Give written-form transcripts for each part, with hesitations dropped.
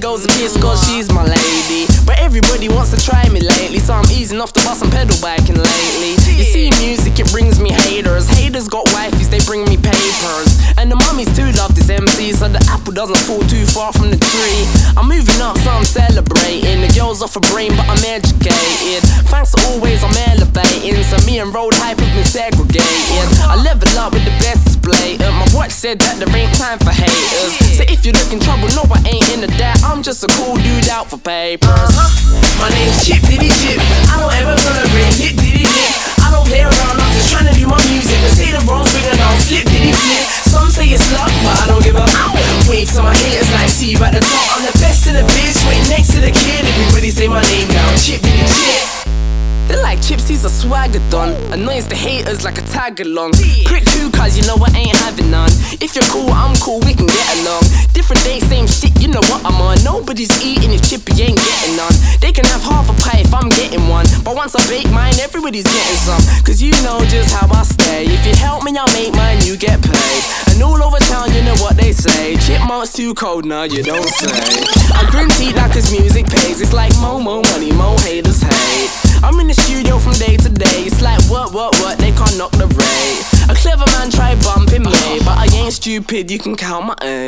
girls a kiss cause she's my lady. But everybody wants to try me lately, so I'm easing off the bus and pedal biking lately. You see, music, it brings me haters. Haters got wifeys, they bring me papers. And the mummies too love this MC, so the apple doesn't fall too far from the tree. I'm moving up, so I'm celebrating. The girls off a brain, but I'm educated. Thanks to always, I'm elevating. So me and road hype have been segregated. I level up with the best display. My watch said that there ain't time for haters. So if you're looking trouble, no, I ain't into that. I'm just a cool dude out for papers. My name's Chip Diddy Chip. I don't ever tolerate hit diddy hit. I don't play around, I'm just trying to do my music. But say the wrong thing and I'll flip diddy flip. Some say it's luck, but I don't give up. Wave to my haters like see you at the top. I'm the best in the biz, right next to the kid. Everybody say my name now, Chip Diddy Chip. They're like chips, he's a swagger don. Annoys the haters like a tag along. Prick too, cause you know I ain't having none. If you're cool, I'm cool, we can get along. Different day, same shit, you know what I'm on. Nobody's eating if Chippy ain't getting none. They can have half a pie if I'm getting one. But once I bake mine, everybody's getting some. Cause you know just how I stay. If you help me, I'll make mine, you get paid. And all over town, you know what they say. Chipmunk's too cold, nah, you don't say. I grin teeth like his music pays. It's like mo money, mo haters hate. I'm in the studio from day to day. It's like what, they can't knock the rate. A clever man try bumping me, but I ain't stupid, you can count my A's.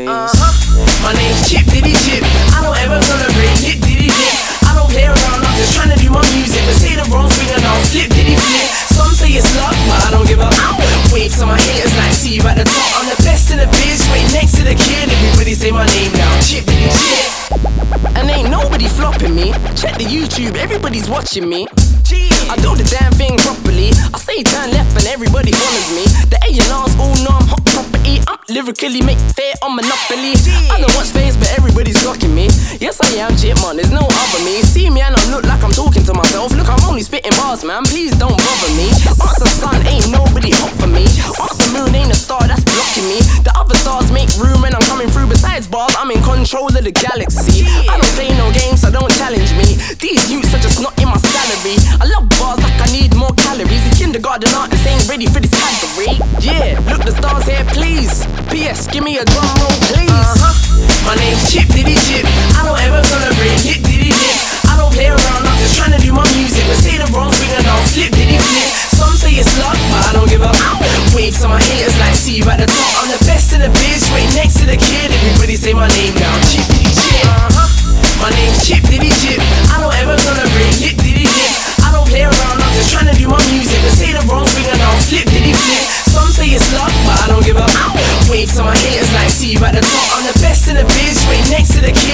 My name's Chip Diddy Chip. I don't ever tolerate hit diddy hit. I don't play around, I'm just trying to do my music. But say the wrong thing and I'll flip diddy flip. Some say it's luck, but I don't give up. Wave to my haters like see you at the top. I'm the best in the biz, right next to the kid. Everybody say my name now, Chip Diddy Chip. And ain't nobody flopping me. Check the YouTube, everybody's watching me. I do the damn thing properly. I say turn left and everybody follows me. The A&Rs all know I'm hot property. I'm lyrically make fair on Monopoly. I don't watch face, but everybody's clocking me. Yes, I am Chipmunk, there's no other me. See me and I look like I'm talking to myself. Look, I'm only spitting bars, man, please don't bother me. Ask the sun, ain't nobody hot for me. Ask the moon, ain't a star that's blocking me. The other stars make room when I'm coming through. Besides bars, I'm in control of the galaxy. I don't play no games, so don't challenge me. These youths are just not in my salary. I love bars like I need more calories. These kindergarten artists ain't ready for this category. Yeah, look the stars here, please. P.S. Give me a drum roll, please. My name's Chip Diddy Chip. I don't ever tolerate hit diddy hit. I don't play around, I'm just trying to do my music. But say the wrong thing and I'll flip diddy flip. Some say it's luck, but I don't give up. Wave to my haters like see you at the top. I'm the best in the biz, right next to the kid. Everybody say my name now, Chip Diddy Chip. My name's Chip Diddy Chip. I don't ever tolerate hit diddy hit. I don't play around, I'm just trying to do my music. But say the wrong thing and I'll flip diddy flip. Some say it's luck, but I don't give up. Wave to my haters like see you at the top. I'm the best in the biz, right next to the kid.